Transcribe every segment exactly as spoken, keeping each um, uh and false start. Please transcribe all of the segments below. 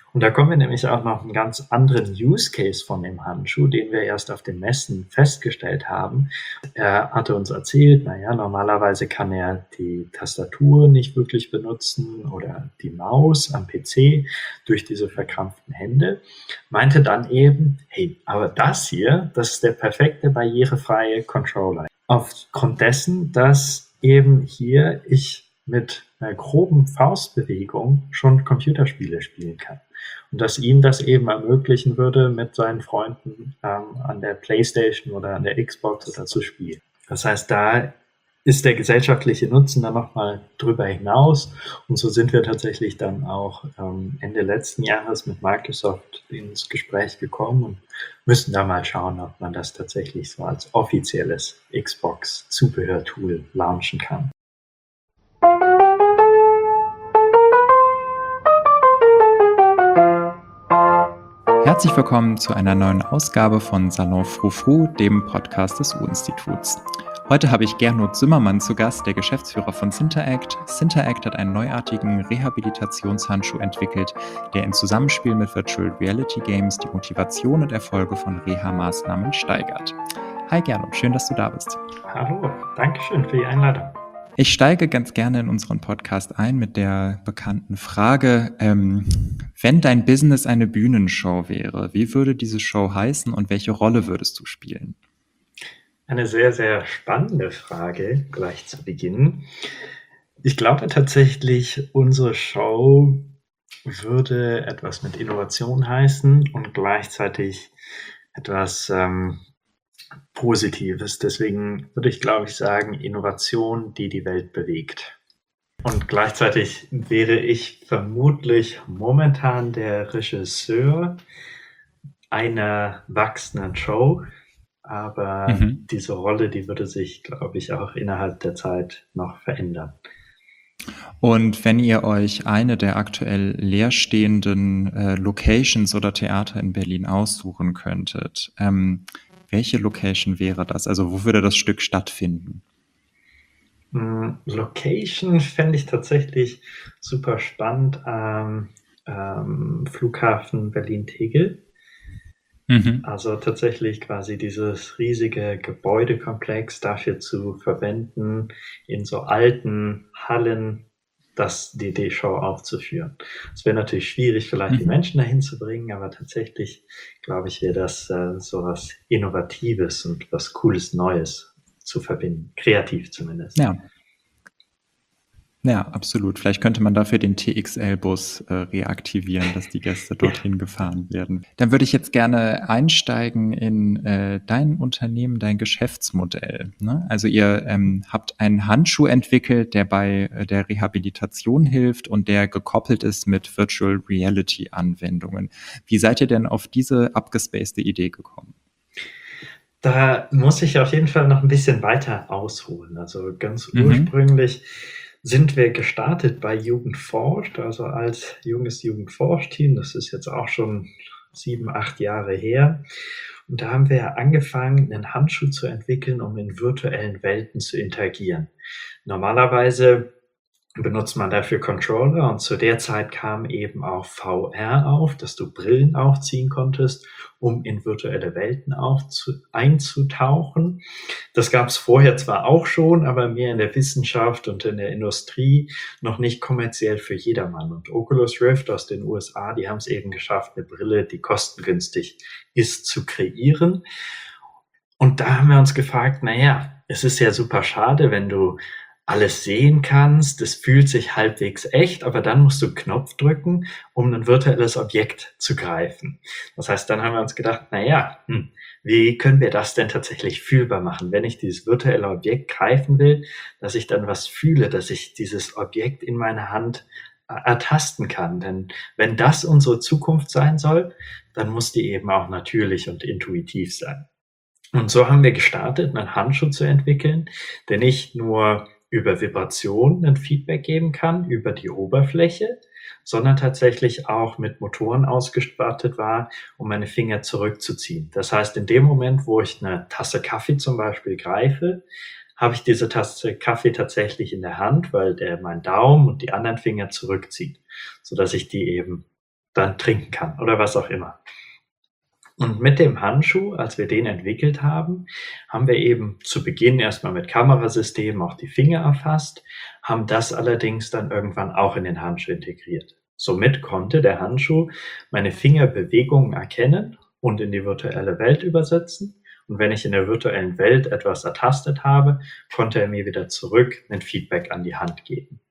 Und da kommen wir nämlich auch noch einen ganz anderen Use Case von dem Handschuh, den wir erst auf den Messen festgestellt haben. Er hatte uns erzählt, naja, normalerweise kann er die Tastatur nicht wirklich benutzen oder die Maus am P C durch diese verkrampften Hände. Meinte dann eben, hey, aber das hier, das ist der perfekte barrierefreie Controller. Aufgrund dessen, dass eben hier ich mit einer groben Faustbewegung schon Computerspiele spielen kann. Und dass ihm das eben ermöglichen würde, mit seinen Freunden ähm, an der PlayStation oder an der Xbox oder zu spielen. Das heißt, da ist der gesellschaftliche Nutzen dann nochmal drüber hinaus. Und so sind wir tatsächlich dann auch ähm, Ende letzten Jahres mit Microsoft ins Gespräch gekommen und müssen da mal schauen, ob man das tatsächlich so als offizielles Xbox-Zubehörtool launchen kann. Herzlich willkommen zu einer neuen Ausgabe von Salon Frou-Frou, dem Podcast des U-Instituts. Heute habe ich Gernot Zimmermann zu Gast, der Geschäftsführer von Synteract. Synteract hat einen neuartigen Rehabilitationshandschuh entwickelt, der im Zusammenspiel mit Virtual Reality Games die Motivation und Erfolge von Reha-Maßnahmen steigert. Hi Gernot, schön, dass du da bist. Hallo, danke schön für die Einladung. Ich steige ganz gerne in unseren Podcast ein mit der bekannten Frage, ähm, wenn dein Business eine Bühnenshow wäre, wie würde diese Show heißen und welche Rolle würdest du spielen? Eine sehr, sehr spannende Frage gleich zu Beginn. Ich glaube tatsächlich, unsere Show würde etwas mit Innovation heißen und gleichzeitig etwas ähm, Positives. Deswegen würde ich, glaube ich, sagen, Innovation, die die Welt bewegt. Und gleichzeitig wäre ich vermutlich momentan der Regisseur einer wachsenden Show. Aber mhm. diese Rolle, die würde sich, glaube ich, auch innerhalb der Zeit noch verändern. Und wenn ihr euch eine der aktuell leerstehenden äh, Locations oder Theater in Berlin aussuchen könntet, ähm, welche Location wäre das? Also wo würde das Stück stattfinden? Location fände ich tatsächlich super spannend am ähm, Flughafen Berlin-Tegel. Mhm. Also tatsächlich quasi dieses riesige Gebäudekomplex dafür zu verwenden, in so alten Hallen das D D-Show aufzuführen. Es wäre natürlich schwierig, vielleicht mhm. die Menschen dahin zu bringen, aber tatsächlich, glaube ich, wäre das äh, so was Innovatives und was Cooles Neues zu verbinden. Kreativ zumindest. Ja. Ja, absolut. Vielleicht könnte man dafür den T X L-Bus äh, reaktivieren, dass die Gäste dorthin ja. gefahren werden. Dann würde ich jetzt gerne einsteigen in äh, dein Unternehmen, dein Geschäftsmodell. Ne? Also ihr ähm, habt einen Handschuh entwickelt, der bei äh, der Rehabilitation hilft und der gekoppelt ist mit Virtual Reality Anwendungen. Wie seid ihr denn auf diese abgespacede Idee gekommen? Da muss ich auf jeden Fall noch ein bisschen weiter ausholen. Also ganz mhm. ursprünglich sind wir gestartet bei Jugend forscht, also als junges Jugendforschteam. Das ist jetzt auch schon sieben, acht Jahre her. Und da haben wir angefangen, einen Handschuh zu entwickeln, um in virtuellen Welten zu interagieren. Normalerweise benutzt man dafür Controller und zu der Zeit kam eben auch V R auf, dass du Brillen aufziehen konntest, um in virtuelle Welten aufzu- einzutauchen. Das gab es vorher zwar auch schon, aber mehr in der Wissenschaft und in der Industrie, noch nicht kommerziell für jedermann. Und Oculus Rift aus den U S A, die haben es eben geschafft, eine Brille, die kostengünstig ist, zu kreieren. Und da haben wir uns gefragt, naja, es ist ja super schade, wenn du alles sehen kannst, es fühlt sich halbwegs echt, aber dann musst du einen Knopf drücken, um ein virtuelles Objekt zu greifen. Das heißt, dann haben wir uns gedacht, naja, hm, wie können wir das denn tatsächlich fühlbar machen? Wenn ich dieses virtuelle Objekt greifen will, dass ich dann was fühle, dass ich dieses Objekt in meiner Hand ertasten kann. Denn wenn das unsere Zukunft sein soll, dann muss die eben auch natürlich und intuitiv sein. Und so haben wir gestartet, einen Handschuh zu entwickeln, der nicht nur über Vibrationen ein Feedback geben kann, über die Oberfläche, sondern tatsächlich auch mit Motoren ausgestattet war, um meine Finger zurückzuziehen. Das heißt, in dem Moment, wo ich eine Tasse Kaffee zum Beispiel greife, habe ich diese Tasse Kaffee tatsächlich in der Hand, weil der mein Daumen und die anderen Finger zurückzieht, sodass ich die eben dann trinken kann oder was auch immer. Und mit dem Handschuh, als wir den entwickelt haben, haben wir eben zu Beginn erstmal mit Kamerasystemen auch die Finger erfasst, haben das allerdings dann irgendwann auch in den Handschuh integriert. Somit konnte der Handschuh meine Fingerbewegungen erkennen und in die virtuelle Welt übersetzen. Und wenn ich in der virtuellen Welt etwas ertastet habe, konnte er mir wieder zurück ein Feedback an die Hand geben.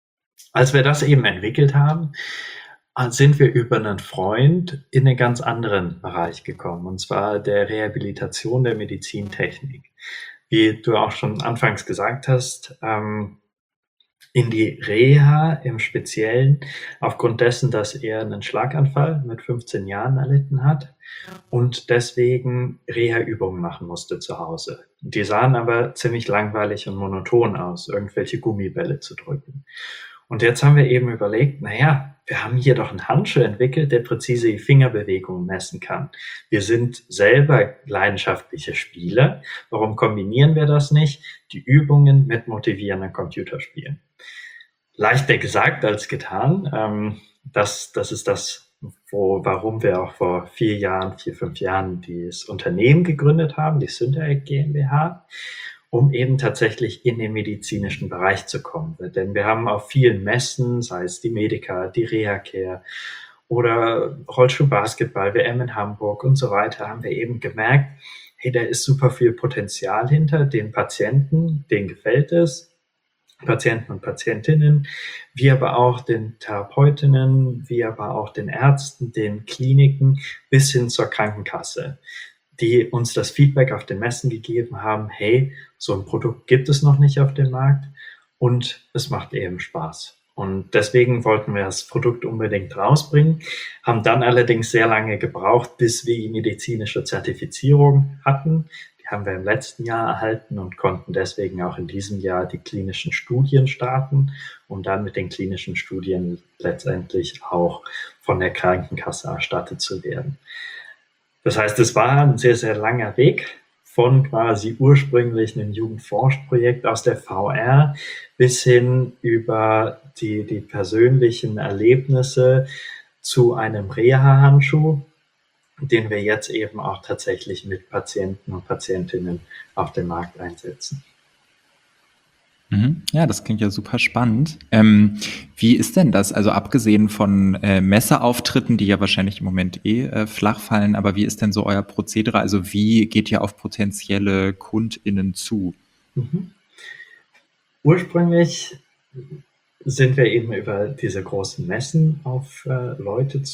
Als wir das eben entwickelt haben, sind wir über einen Freund in einen ganz anderen Bereich gekommen, und zwar der Rehabilitation der Medizintechnik. Wie du auch schon anfangs gesagt hast, ähm, in die Reha im Speziellen, aufgrund dessen, dass er einen Schlaganfall mit fünfzehn Jahren erlitten hat und deswegen Reha-Übungen machen musste zu Hause. Die sahen aber ziemlich langweilig und monoton aus, irgendwelche Gummibälle zu drücken. Und jetzt haben wir eben überlegt, naja, wir haben hier doch einen Handschuh entwickelt, der präzise die Fingerbewegungen messen kann. Wir sind selber leidenschaftliche Spieler. Warum kombinieren wir das nicht? Die Übungen mit motivierenden Computerspielen. Leichter gesagt als getan. Ähm, das, das ist das, wo, warum wir auch vor vier Jahren, vier, fünf Jahren das Unternehmen gegründet haben, die Synteract GmbH, um eben tatsächlich in den medizinischen Bereich zu kommen. Denn wir haben auf vielen Messen, sei es die Medica, die Reha-Care oder Rollstuhl-Basketball, W M in Hamburg und so weiter, haben wir eben gemerkt, hey, da ist super viel Potenzial hinter den Patienten, denen gefällt es, Patienten und Patientinnen, wie aber auch den Therapeutinnen, wie aber auch den Ärzten, den Kliniken bis hin zur Krankenkasse, die uns das Feedback auf den Messen gegeben haben, hey, so ein Produkt gibt es noch nicht auf dem Markt und es macht eben Spaß. Und deswegen wollten wir das Produkt unbedingt rausbringen, haben dann allerdings sehr lange gebraucht, bis wir die medizinische Zertifizierung hatten. Die haben wir im letzten Jahr erhalten und konnten deswegen auch in diesem Jahr die klinischen Studien starten, um dann mit den klinischen Studien letztendlich auch von der Krankenkasse erstattet zu werden. Das heißt, es war ein sehr, sehr langer Weg von quasi ursprünglich einem Jugendforschprojekt aus der V R bis hin über die, die persönlichen Erlebnisse zu einem Reha-Handschuh, den wir jetzt eben auch tatsächlich mit Patienten und Patientinnen auf dem Markt einsetzen. Mhm. Ja, das klingt ja super spannend. Ähm, wie ist denn das? Also abgesehen von äh, Messeauftritten, die ja wahrscheinlich im Moment eh äh, flach fallen, aber wie ist denn so euer Prozedere? Also wie geht ihr auf potenzielle KundInnen zu? Mhm. Ursprünglich sind wir eben über diese großen Messen auf äh, Leute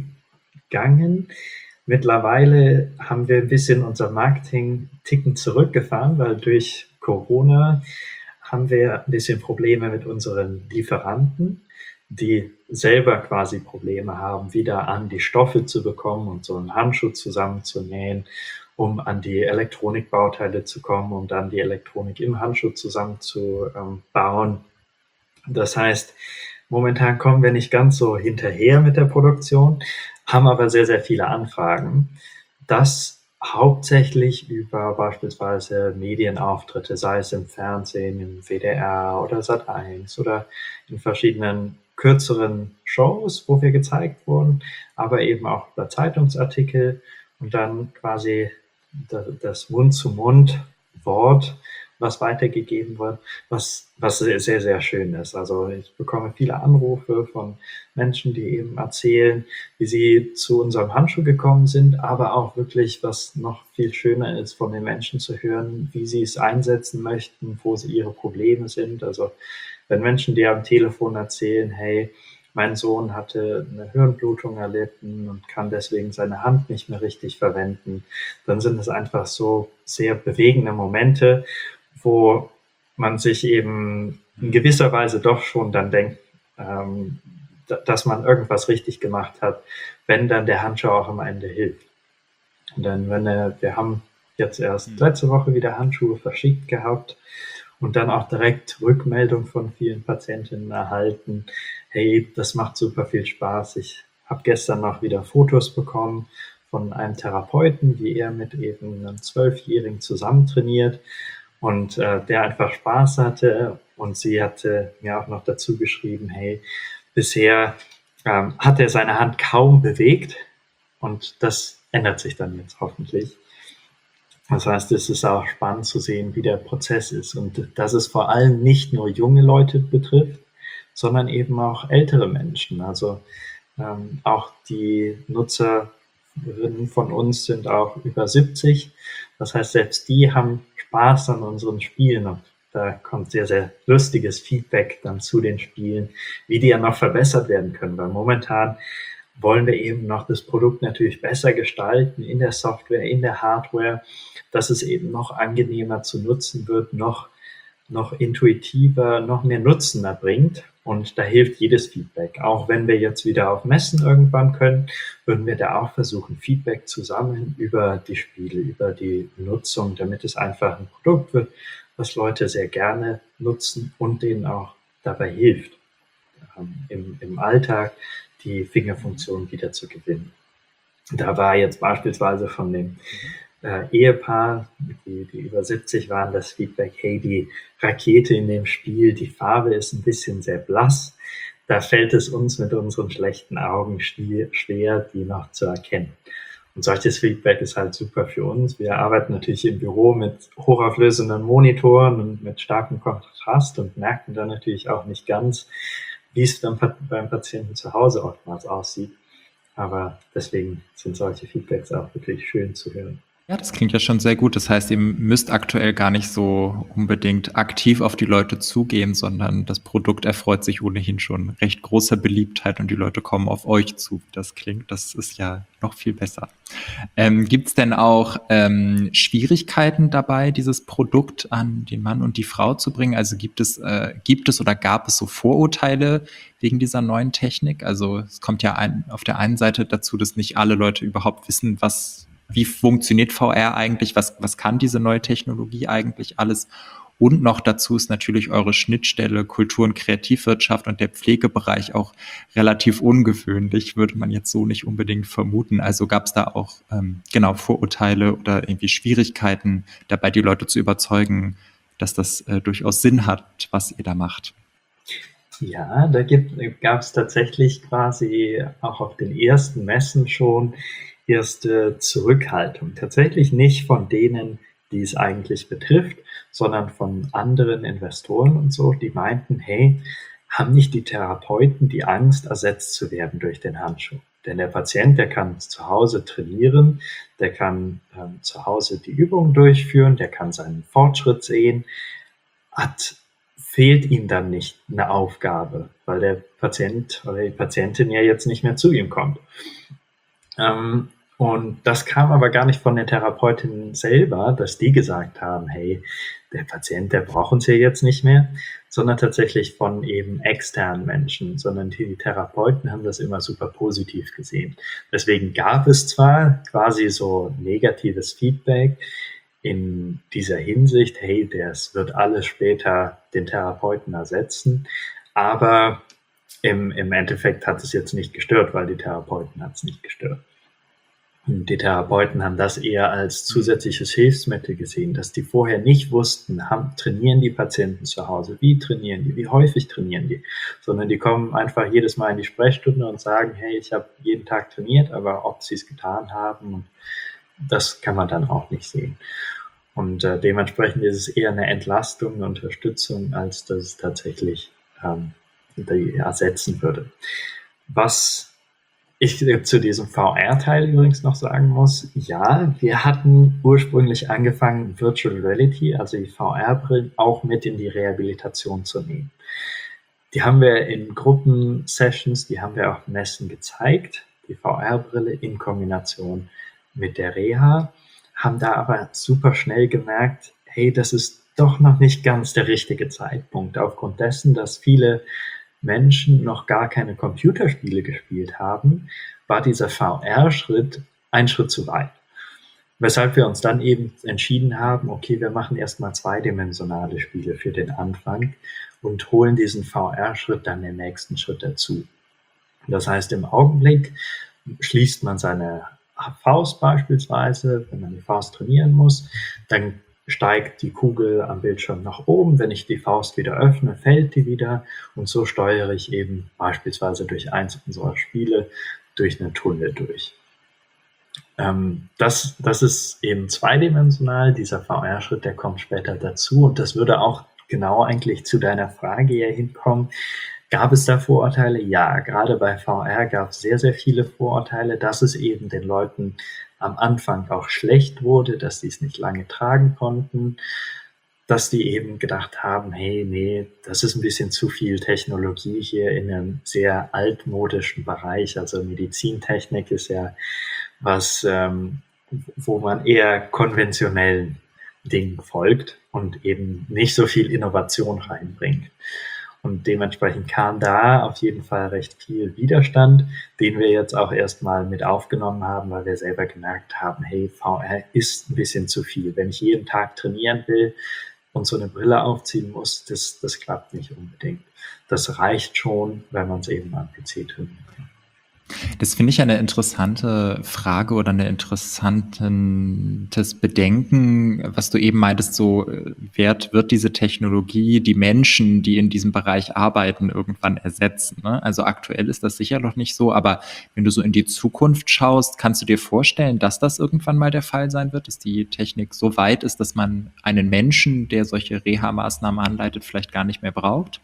zugegangen. Mittlerweile haben wir ein bisschen unser Marketing ticken zurückgefahren, weil durch Corona haben wir ein bisschen Probleme mit unseren Lieferanten, die selber quasi Probleme haben, wieder an die Stoffe zu bekommen und so einen Handschuh zusammenzunähen, um an die Elektronikbauteile zu kommen, um dann die Elektronik im Handschuh zusammenzubauen. Das heißt, momentan kommen wir nicht ganz so hinterher mit der Produktion, haben aber sehr, sehr viele Anfragen. Das hauptsächlich über beispielsweise Medienauftritte, sei es im Fernsehen, im W D R oder Sat eins oder in verschiedenen kürzeren Shows, wo wir gezeigt wurden, aber eben auch über Zeitungsartikel und dann quasi das Mund-zu-Mund-Wort, was weitergegeben wird, was, was sehr, sehr, sehr schön ist. Also ich bekomme viele Anrufe von Menschen, die eben erzählen, wie sie zu unserem Handschuh gekommen sind, aber auch wirklich, was noch viel schöner ist, von den Menschen zu hören, wie sie es einsetzen möchten, wo sie ihre Probleme sind. Also wenn Menschen dir am Telefon erzählen, hey, mein Sohn hatte eine Hirnblutung erlitten und kann deswegen seine Hand nicht mehr richtig verwenden, dann sind es einfach so sehr bewegende Momente, wo man sich eben in gewisser Weise doch schon dann denkt, ähm, dass man irgendwas richtig gemacht hat, wenn dann der Handschuh auch am Ende hilft. Und dann, wenn er, wir haben jetzt erst letzte Woche wieder Handschuhe verschickt gehabt und dann auch direkt Rückmeldung von vielen Patientinnen erhalten, hey, das macht super viel Spaß. Ich habe gestern noch wieder Fotos bekommen von einem Therapeuten, wie er mit eben einem Zwölfjährigen zusammen trainiert und äh, der einfach Spaß hatte. Und sie hatte mir auch noch dazu geschrieben, hey, bisher ähm, hat er seine Hand kaum bewegt und das ändert sich dann jetzt hoffentlich. Das heißt, es ist auch spannend zu sehen, wie der Prozess ist und dass es vor allem nicht nur junge Leute betrifft, sondern eben auch ältere Menschen. Also ähm, auch die Nutzerinnen von uns sind auch über siebzig. Das heißt, selbst die haben Spaß an unseren Spielen und da kommt sehr, sehr lustiges Feedback dann zu den Spielen, wie die ja noch verbessert werden können, weil momentan wollen wir eben noch das Produkt natürlich besser gestalten in der Software, in der Hardware, dass es eben noch angenehmer zu nutzen wird, noch, noch intuitiver, noch mehr Nutzen erbringt. Und da hilft jedes Feedback. Auch wenn wir jetzt wieder auf Messen irgendwann können, würden wir da auch versuchen, Feedback zu sammeln über die Spiele, über die Nutzung, damit es einfach ein Produkt wird, was Leute sehr gerne nutzen und denen auch dabei hilft, ähm, im, im Alltag die Fingerfunktion wieder zu gewinnen. Da war jetzt beispielsweise von dem äh, Ehepaar, die, die über siebzig waren, das Feedback, hey, die Rakete in dem Spiel, die Farbe ist ein bisschen sehr blass. Da fällt es uns mit unseren schlechten Augen schwer, die noch zu erkennen. Und solches Feedback ist halt super für uns. Wir arbeiten natürlich im Büro mit hochauflösenden Monitoren und mit starkem Kontrast und merken dann natürlich auch nicht ganz, wie es dann beim Patienten zu Hause oftmals aussieht. Aber deswegen sind solche Feedbacks auch wirklich schön zu hören. Ja, das klingt ja schon sehr gut. Das heißt, ihr müsst aktuell gar nicht so unbedingt aktiv auf die Leute zugehen, sondern das Produkt erfreut sich ohnehin schon recht großer Beliebtheit und die Leute kommen auf euch zu, wie das klingt. Das ist ja noch viel besser. Ähm, gibt es denn auch ähm, Schwierigkeiten dabei, dieses Produkt an den Mann und die Frau zu bringen? Also gibt es, äh, gibt es oder gab es so Vorurteile wegen dieser neuen Technik? Also es kommt ja ein, auf der einen Seite dazu, dass nicht alle Leute überhaupt wissen, was wie funktioniert V R eigentlich, was, was kann diese neue Technologie eigentlich alles? Und noch dazu ist natürlich eure Schnittstelle Kultur- und Kreativwirtschaft und der Pflegebereich auch relativ ungewöhnlich, würde man jetzt so nicht unbedingt vermuten. Also gab es da auch ähm, genau Vorurteile oder irgendwie Schwierigkeiten dabei, die Leute zu überzeugen, dass das äh, durchaus Sinn hat, was ihr da macht? Ja, da gab es tatsächlich quasi auch auf den ersten Messen schon erste Zurückhaltung. Tatsächlich nicht von denen, die es eigentlich betrifft, sondern von anderen Investoren und so, die meinten, hey, haben nicht die Therapeuten die Angst, ersetzt zu werden durch den Handschuh? Denn der Patient, der kann zu Hause trainieren, der kann ähm, zu Hause die Übungen durchführen, der kann seinen Fortschritt sehen, hat fehlt ihm dann nicht eine Aufgabe, weil der Patient oder die Patientin ja jetzt nicht mehr zu ihm kommt. Ähm, und das kam aber gar nicht von den Therapeutinnen selber, dass die gesagt haben, hey, der Patient, der braucht uns ja jetzt nicht mehr, sondern tatsächlich von eben externen Menschen, sondern die Therapeuten haben das immer super positiv gesehen. Deswegen gab es zwar quasi so negatives Feedback in dieser Hinsicht, hey, das wird alles später den Therapeuten ersetzen, aber im, im Endeffekt hat es jetzt nicht gestört, weil die Therapeuten hat es nicht gestört. Und die Therapeuten haben das eher als zusätzliches Hilfsmittel gesehen, dass die vorher nicht wussten, haben, trainieren die Patienten zu Hause, wie trainieren die, wie häufig trainieren die, sondern die kommen einfach jedes Mal in die Sprechstunde und sagen, hey, ich habe jeden Tag trainiert, aber ob sie es getan haben, und das kann man dann auch nicht sehen. Und äh, dementsprechend ist es eher eine Entlastung, eine Unterstützung, als dass es tatsächlich ähm, die ersetzen würde. Was ich zu diesem V R-Teil übrigens noch sagen muss, ja, wir hatten ursprünglich angefangen, Virtual Reality, also die V R-Brillen, auch mit in die Rehabilitation zu nehmen. Die haben wir in Gruppensessions, die haben wir auf Messen gezeigt, die V R-Brille in Kombination mit der Reha, haben da aber super schnell gemerkt, hey, das ist doch noch nicht ganz der richtige Zeitpunkt, aufgrund dessen, dass viele Menschen noch gar keine Computerspiele gespielt haben, war dieser V R-Schritt ein Schritt zu weit. Weshalb wir uns dann eben entschieden haben, okay, wir machen erstmal zweidimensionale Spiele für den Anfang und holen diesen V R-Schritt dann den nächsten Schritt dazu. Das heißt, im Augenblick schließt man seine Faust beispielsweise, wenn man die Faust trainieren muss, dann steigt die Kugel am Bildschirm nach oben. Wenn ich die Faust wieder öffne, fällt die wieder. Und so steuere ich eben beispielsweise durch eins unserer Spiele durch einen Tunnel durch. Ähm, das, das ist eben zweidimensional. Dieser V R-Schritt, der kommt später dazu. Und das würde auch genau eigentlich zu deiner Frage hier hinkommen. Gab es da Vorurteile? Ja, gerade bei V R gab es sehr, sehr viele Vorurteile, dass es eben den Leuten am Anfang auch schlecht wurde, dass sie es nicht lange tragen konnten, dass die eben gedacht haben, hey, nee, das ist ein bisschen zu viel Technologie hier in einem sehr altmodischen Bereich. Also Medizintechnik ist ja was, ähm, wo man eher konventionellen Dingen folgt und eben nicht so viel Innovation reinbringt. Und dementsprechend kam da auf jeden Fall recht viel Widerstand, den wir jetzt auch erstmal mit aufgenommen haben, weil wir selber gemerkt haben, hey, V R ist ein bisschen zu viel. Wenn ich jeden Tag trainieren will und so eine Brille aufziehen muss, das, das klappt nicht unbedingt. Das reicht schon, wenn man es eben am P C trainiert. Das finde ich eine interessante Frage oder ein interessantes Bedenken, was du eben meintest, so äh, wird, wird diese Technologie die Menschen, die in diesem Bereich arbeiten, irgendwann ersetzen. Ne? Also aktuell ist das sicher noch nicht so, aber wenn du so in die Zukunft schaust, kannst du dir vorstellen, dass das irgendwann mal der Fall sein wird, dass die Technik so weit ist, dass man einen Menschen, der solche Reha-Maßnahmen anleitet, vielleicht gar nicht mehr braucht?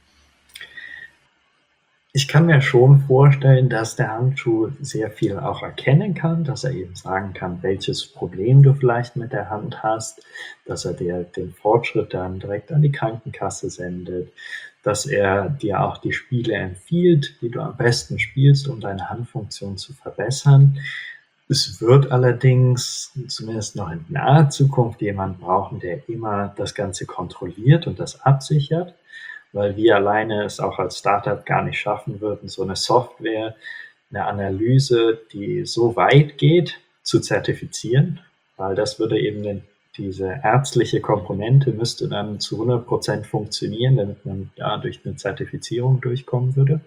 Ich kann mir schon vorstellen, dass der Handschuh sehr viel auch erkennen kann, dass er eben sagen kann, welches Problem du vielleicht mit der Hand hast, dass er dir den Fortschritt dann direkt an die Krankenkasse sendet, dass er dir auch die Spiele empfiehlt, die du am besten spielst, um deine Handfunktion zu verbessern. Es wird allerdings zumindest noch in naher Zukunft jemand brauchen, der immer das Ganze kontrolliert und das absichert, weil wir alleine es auch als Startup gar nicht schaffen würden, so eine Software, eine Analyse, die so weit geht, zu zertifizieren, weil das würde eben den, diese ärztliche Komponente müsste dann zu hundert Prozent funktionieren, damit man ja durch eine Zertifizierung durchkommen würde.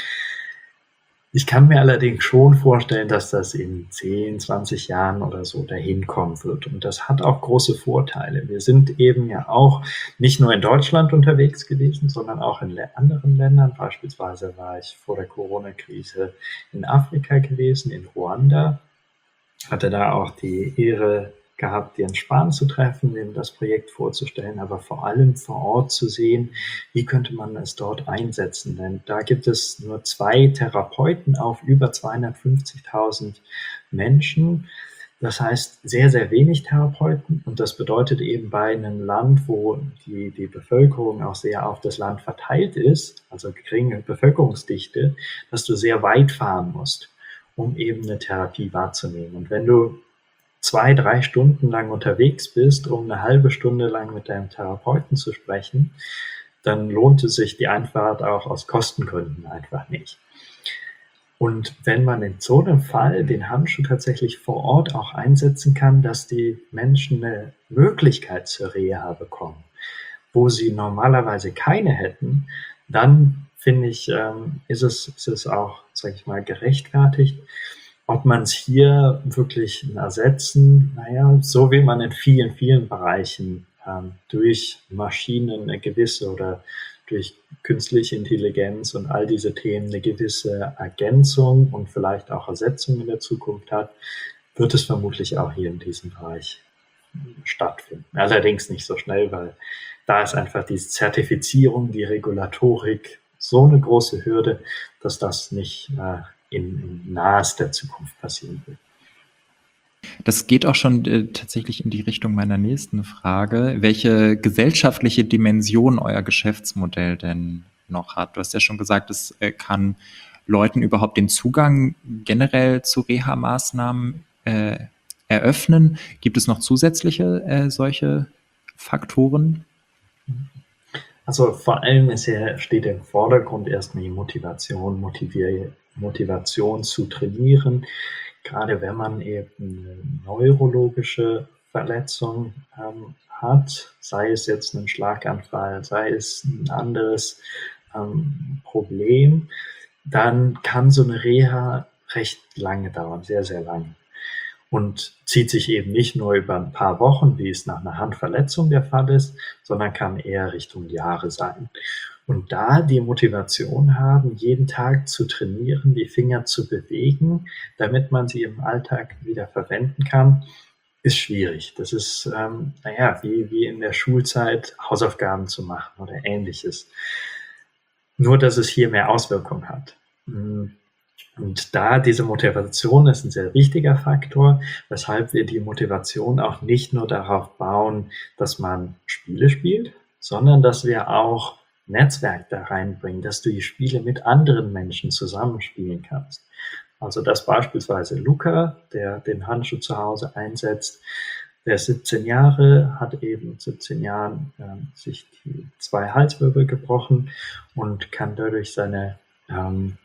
Ich kann mir allerdings schon vorstellen, dass das in zehn, zwanzig Jahren oder so dahin kommen wird. Und das hat auch große Vorteile. Wir sind eben ja auch nicht nur in Deutschland unterwegs gewesen, sondern auch in anderen Ländern. Beispielsweise war ich vor der Corona-Krise in Afrika gewesen, in Ruanda. Hatte da auch die Ehre gehabt, Jens Spahn zu treffen, ihm das Projekt vorzustellen, aber vor allem vor Ort zu sehen, wie könnte man es dort einsetzen. Denn da gibt es nur zwei Therapeuten auf über zweihundertfünfzigtausend Menschen. Das heißt, sehr, sehr wenig Therapeuten. Und das bedeutet eben bei einem Land, wo die, die Bevölkerung auch sehr auf das Land verteilt ist, also geringe Bevölkerungsdichte, dass du sehr weit fahren musst, um eben eine Therapie wahrzunehmen. Und wenn du zwei, drei Stunden lang unterwegs bist, um eine halbe Stunde lang mit deinem Therapeuten zu sprechen, dann lohnt es sich die Einfahrt auch aus Kostengründen einfach nicht. Und wenn man in so einem Fall den Handschuh tatsächlich vor Ort auch einsetzen kann, dass die Menschen eine Möglichkeit zur Reha bekommen, wo sie normalerweise keine hätten, dann finde ich, ähm, ist es, ist es auch, sage ich mal, gerechtfertigt. Ob man es hier wirklich ersetzen, naja, so wie man in vielen, vielen Bereichen ähm, durch Maschinen eine gewisse oder durch künstliche Intelligenz und all diese Themen eine gewisse Ergänzung und vielleicht auch Ersetzung in der Zukunft hat, wird es vermutlich auch hier in diesem Bereich stattfinden. Allerdings nicht so schnell, weil da ist einfach die Zertifizierung, die Regulatorik so eine große Hürde, dass das nicht äh, in, in nahester Zukunft passieren wird. Das geht auch schon äh, tatsächlich in die Richtung meiner nächsten Frage, welche gesellschaftliche Dimension euer Geschäftsmodell denn noch hat. Du hast ja schon gesagt, es äh, kann Leuten überhaupt den Zugang generell zu Reha-Maßnahmen äh, eröffnen. Gibt es noch zusätzliche äh, solche Faktoren? Also vor allem ist ja, steht im Vordergrund erstmal die Motivation, Motivier, Motivation zu trainieren. Gerade wenn man eben eine neurologische Verletzung ähm, hat, sei es jetzt ein Schlaganfall, sei es ein anderes ähm, Problem, dann kann so eine Reha recht lange dauern, sehr, sehr lange. und zieht sich eben nicht nur über ein paar Wochen, wie es nach einer Handverletzung der Fall ist, sondern kann eher Richtung Jahre sein. Und da die Motivation haben, jeden Tag zu trainieren, die Finger zu bewegen, damit man sie im Alltag wieder verwenden kann, ist schwierig. Das ist, ähm, naja, wie, wie in der Schulzeit Hausaufgaben zu machen oder Ähnliches. Nur, dass es hier mehr Auswirkungen hat. Und da diese Motivation ist ein sehr wichtiger Faktor, weshalb wir die Motivation auch nicht nur darauf bauen, dass man Spiele spielt, sondern dass wir auch Netzwerk da reinbringen, dass du die Spiele mit anderen Menschen zusammenspielen kannst. Also dass beispielsweise Luca, der den Handschuh zu Hause einsetzt, der ist siebzehn Jahre, hat eben mit siebzehn Jahren ähm, sich die zwei Halswirbel gebrochen und kann dadurch seine ähm,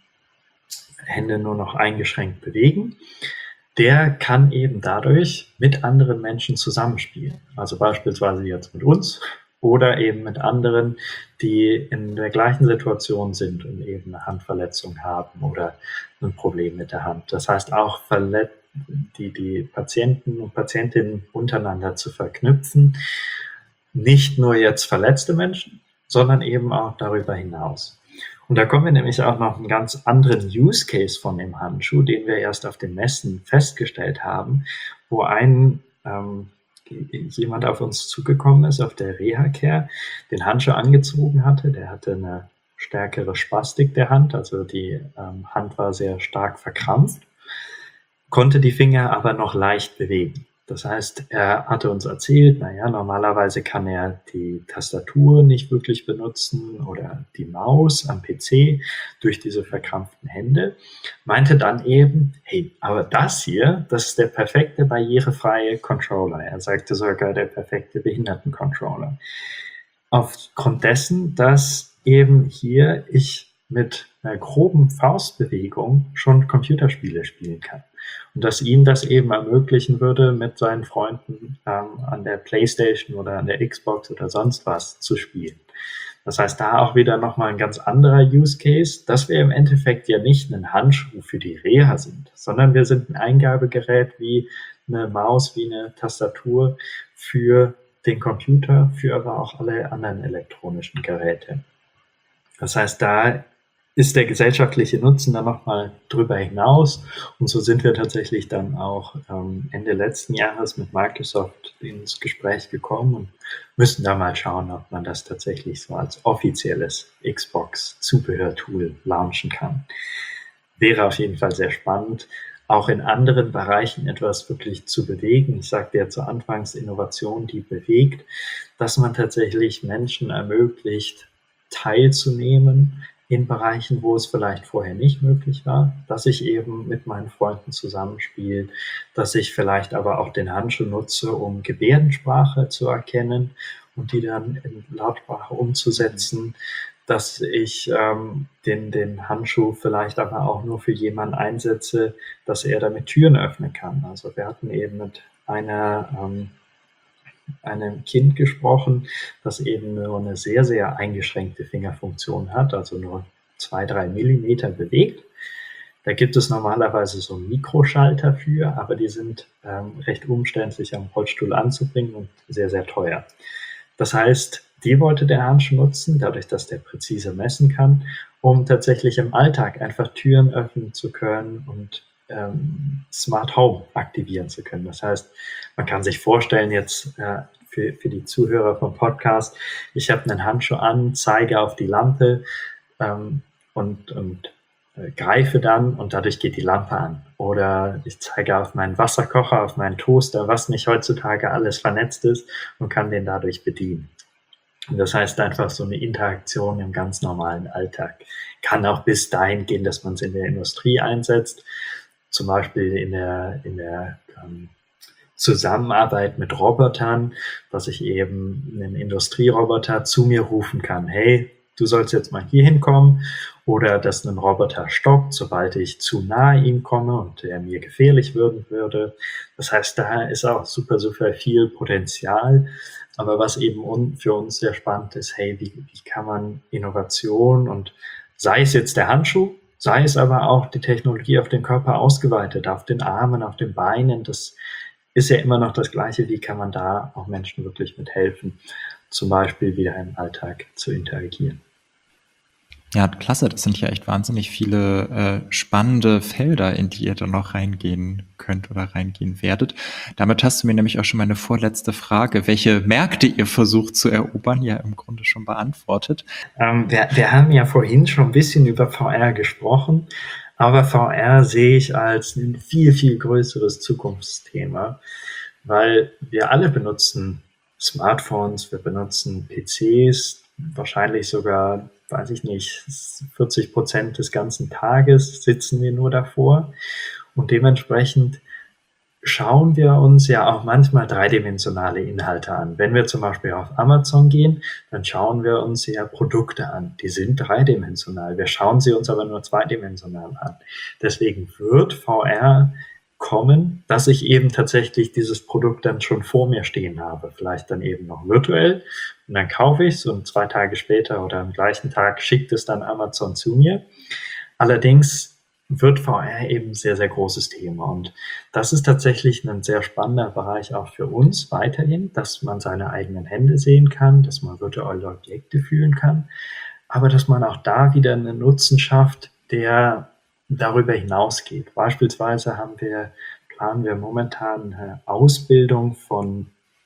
Hände nur noch eingeschränkt bewegen. Der kann eben dadurch mit anderen Menschen zusammenspielen. Also beispielsweise jetzt mit uns oder eben mit anderen, die in der gleichen Situation sind und eben eine Handverletzung haben oder ein Problem mit der Hand. Das heißt auch verlet- die, die Patienten und Patientinnen untereinander zu verknüpfen. Nicht nur jetzt verletzte Menschen, sondern eben auch darüber hinaus. Und da kommen wir nämlich auch noch einen ganz anderen Use Case von dem Handschuh, den wir erst auf den Messen festgestellt haben, wo ein ähm, jemand auf uns zugekommen ist, auf der Reha-Care, den Handschuh angezogen hatte. Der hatte eine stärkere Spastik der Hand, also die ähm, Hand war sehr stark verkrampft, konnte die Finger aber noch leicht bewegen. Das heißt, er hatte uns erzählt, naja, normalerweise kann er die Tastatur nicht wirklich benutzen oder die Maus am P C durch diese verkrampften Hände, meinte dann eben, hey, aber das hier, das ist der perfekte barrierefreie Controller. Er sagte sogar der perfekte Behindertencontroller. Aufgrund dessen, dass eben hier ich mit einer groben Faustbewegung schon Computerspiele spielen kann. Und dass ihm das eben ermöglichen würde, mit seinen Freunden ähm, an der Playstation oder an der Xbox oder sonst was zu spielen. Das heißt, da auch wieder nochmal ein ganz anderer Use Case, dass wir im Endeffekt ja nicht ein Handschuh für die Reha sind, sondern wir sind ein Eingabegerät wie eine Maus, wie eine Tastatur für den Computer, für aber auch alle anderen elektronischen Geräte. Das heißt, da ist der gesellschaftliche Nutzen dann nochmal drüber hinaus. Und so sind wir tatsächlich dann auch ähm, Ende letzten Jahres mit Microsoft ins Gespräch gekommen und müssen da mal schauen, ob man das tatsächlich so als offizielles Xbox-Zubehörtool launchen kann. Wäre auf jeden Fall sehr spannend, auch in anderen Bereichen etwas wirklich zu bewegen. Ich sagte ja zu Anfangs, Innovation, die bewegt, dass man tatsächlich Menschen ermöglicht, teilzunehmen in Bereichen, wo es vielleicht vorher nicht möglich war, dass ich eben mit meinen Freunden zusammenspiele, dass ich vielleicht aber auch den Handschuh nutze, um Gebärdensprache zu erkennen und die dann in Lautsprache umzusetzen, dass ich ähm, den, den Handschuh vielleicht aber auch nur für jemanden einsetze, dass er damit Türen öffnen kann. Also wir hatten eben mit einer ähm, einem Kind gesprochen, das eben nur eine sehr, sehr eingeschränkte Fingerfunktion hat, also nur zwei, drei Millimeter bewegt. Da gibt es normalerweise so Mikroschalter für, aber die sind ähm, recht umständlich am Rollstuhl anzubringen und sehr, sehr teuer. Das heißt, die wollte der Handschuh nutzen, dadurch, dass der präzise messen kann, um tatsächlich im Alltag einfach Türen öffnen zu können und ähm, Smart Home aktivieren zu können. Das heißt, man kann sich vorstellen jetzt äh, für, für die Zuhörer vom Podcast, ich habe einen Handschuh an, zeige auf die Lampe ähm, und, und äh, greife dann und dadurch geht die Lampe an. Oder ich zeige auf meinen Wasserkocher, auf meinen Toaster, was nicht heutzutage alles vernetzt ist und kann den dadurch bedienen. Und das heißt einfach so eine Interaktion im ganz normalen Alltag. Kann auch bis dahin gehen, dass man es in der Industrie einsetzt, zum Beispiel in der, in der ähm, Zusammenarbeit mit Robotern, dass ich eben einen Industrieroboter zu mir rufen kann, hey, du sollst jetzt mal hier hinkommen, oder dass ein Roboter stoppt, sobald ich zu nahe ihm komme und er mir gefährlich werden würde. Das heißt, da ist auch super, super viel Potenzial. Aber was eben für uns sehr spannend ist, hey, wie, wie kann man Innovation und sei es jetzt der Handschuh, sei es aber auch die Technologie auf den Körper ausgeweitet, auf den Armen, auf den Beinen. Das ist ja immer noch das Gleiche. Wie kann man da auch Menschen wirklich mithelfen, zum Beispiel wieder im Alltag zu interagieren? Ja, klasse. Das sind ja echt wahnsinnig viele äh, spannende Felder, in die ihr dann noch reingehen könnt oder reingehen werdet. Damit hast du mir nämlich auch schon meine vorletzte Frage, welche Märkte ihr versucht zu erobern, ja im Grunde schon beantwortet. Ähm, wir, wir haben ja vorhin schon ein bisschen über V R gesprochen, aber V R sehe ich als ein viel, viel größeres Zukunftsthema, weil wir alle benutzen Smartphones, wir benutzen P Cs, wahrscheinlich sogar, weiß ich nicht, vierzig Prozent des ganzen Tages sitzen wir nur davor. Und dementsprechend schauen wir uns ja auch manchmal dreidimensionale Inhalte an. Wenn wir zum Beispiel auf Amazon gehen, dann schauen wir uns ja Produkte an. Die sind dreidimensional. Wir schauen sie uns aber nur zweidimensional an. Deswegen wird V R kommen, dass ich eben tatsächlich dieses Produkt dann schon vor mir stehen habe. Vielleicht dann eben noch virtuell. Und dann kaufe ich es und zwei Tage später oder am gleichen Tag schickt es dann Amazon zu mir. Allerdings wird V R eben ein sehr, sehr großes Thema. Und das ist tatsächlich ein sehr spannender Bereich auch für uns weiterhin, dass man seine eigenen Hände sehen kann, dass man virtuelle Objekte fühlen kann, aber dass man auch da wieder einen Nutzen schafft, der darüber hinausgeht. Beispielsweise haben wir, planen wir momentan eine Ausbildung von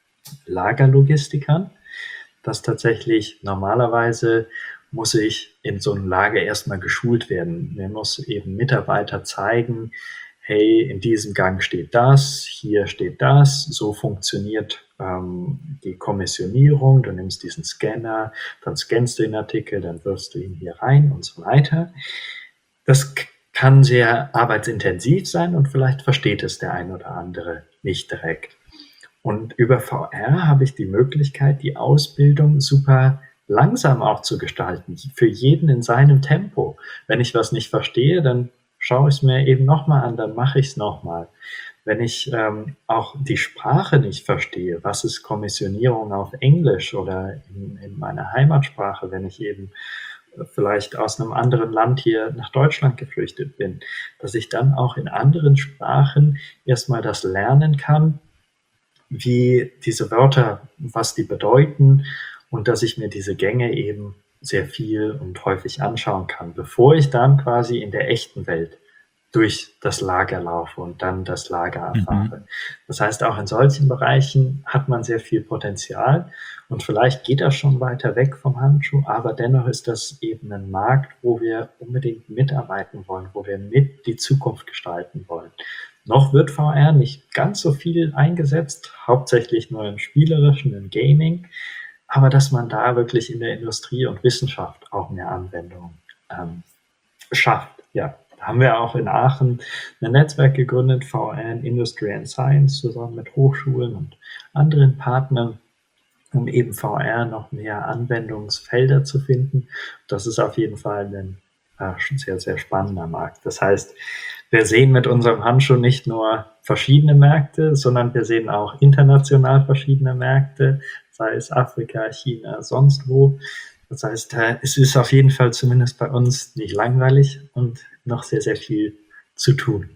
Lagerlogistikern, dass tatsächlich normalerweise muss ich in so einem Lager erstmal geschult werden. Mir muss eben Mitarbeiter zeigen, hey, in diesem Gang steht das, hier steht das, so funktioniert ähm, die Kommissionierung, du nimmst diesen Scanner, dann scannst du den Artikel, dann wirfst du ihn hier rein und so weiter. Das kann sehr arbeitsintensiv sein und vielleicht versteht es der ein oder andere nicht direkt. Und über V R habe ich die Möglichkeit, die Ausbildung super langsam auch zu gestalten, für jeden in seinem Tempo. Wenn ich was nicht verstehe, dann schaue ich es mir eben nochmal an, dann mache ich es nochmal. Wenn ich ähm, auch die Sprache nicht verstehe, was ist Kommissionierung auf Englisch oder in, in meiner Heimatsprache, wenn ich eben vielleicht aus einem anderen Land hier nach Deutschland geflüchtet bin, dass ich dann auch in anderen Sprachen erstmal das lernen kann, wie diese Wörter, was die bedeuten und dass ich mir diese Gänge eben sehr viel und häufig anschauen kann, bevor ich dann quasi in der echten Welt durch das Lager laufe und dann das Lager erfahre. Mhm. Das heißt, auch in solchen Bereichen hat man sehr viel Potenzial und vielleicht geht das schon weiter weg vom Handschuh, aber dennoch ist das eben ein Markt, wo wir unbedingt mitarbeiten wollen, wo wir mit die Zukunft gestalten wollen. Noch wird V R nicht ganz so viel eingesetzt, hauptsächlich nur im Spielerischen, im Gaming, aber dass man da wirklich in der Industrie und Wissenschaft auch mehr Anwendungen ähm, schafft, ja. Da haben wir auch in Aachen ein Netzwerk gegründet, V R in Industry and Science, zusammen mit Hochschulen und anderen Partnern, um eben V R noch mehr Anwendungsfelder zu finden. Das ist auf jeden Fall ein äh, sehr, sehr spannender Markt. Das heißt, wir sehen mit unserem Handschuh nicht nur verschiedene Märkte, sondern wir sehen auch international verschiedene Märkte, sei es Afrika, China, sonst wo. Das heißt, es ist auf jeden Fall zumindest bei uns nicht langweilig und noch sehr, sehr viel zu tun.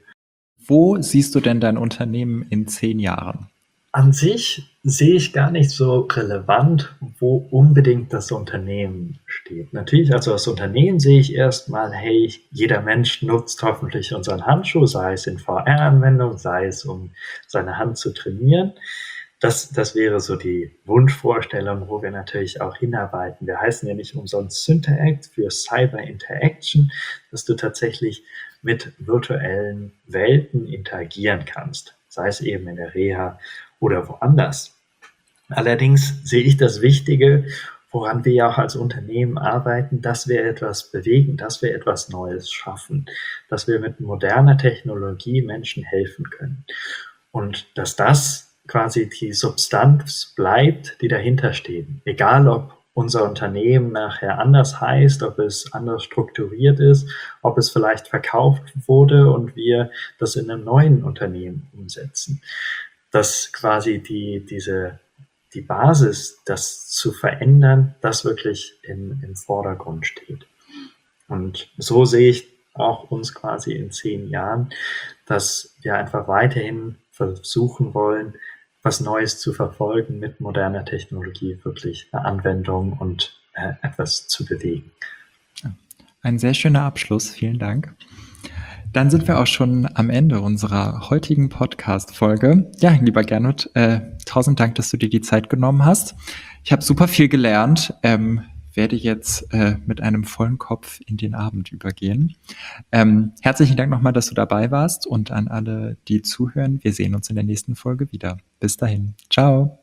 Wo siehst du denn dein Unternehmen in zehn Jahren? An sich sehe ich gar nicht so relevant, wo unbedingt das Unternehmen steht. Natürlich, also das Unternehmen sehe ich erstmal, hey, jeder Mensch nutzt hoffentlich unseren Handschuh, sei es in V R-Anwendung, sei es um seine Hand zu trainieren. Das, das wäre so die Wunschvorstellung, wo wir natürlich auch hinarbeiten. Wir heißen ja nicht umsonst Synteract für Cyber Interaction, dass du tatsächlich mit virtuellen Welten interagieren kannst, sei es eben in der Reha oder woanders. Allerdings sehe ich das Wichtige, woran wir ja auch als Unternehmen arbeiten, dass wir etwas bewegen, dass wir etwas Neues schaffen, dass wir mit moderner Technologie Menschen helfen können. Und dass das quasi die Substanz bleibt, die dahinter steht. Egal, ob unser Unternehmen nachher anders heißt, ob es anders strukturiert ist, ob es vielleicht verkauft wurde und wir das in einem neuen Unternehmen umsetzen. Dass quasi die, diese, die Basis, das zu verändern, das wirklich im, im Vordergrund steht. Und so sehe ich auch uns quasi in zehn Jahren, dass wir einfach weiterhin versuchen wollen, was Neues zu verfolgen, mit moderner Technologie wirklich eine Anwendung und äh, etwas zu bewegen. Ein sehr schöner Abschluss, vielen Dank. Dann sind wir auch schon am Ende unserer heutigen Podcast-Folge. Ja, lieber Gernot, äh, tausend Dank, dass du dir die Zeit genommen hast. Ich habe super viel gelernt, ähm, werde jetzt äh, mit einem vollen Kopf in den Abend übergehen. Ähm, herzlichen Dank nochmal, dass du dabei warst und an alle, die zuhören. Wir sehen uns in der nächsten Folge wieder. Bis dahin. Ciao.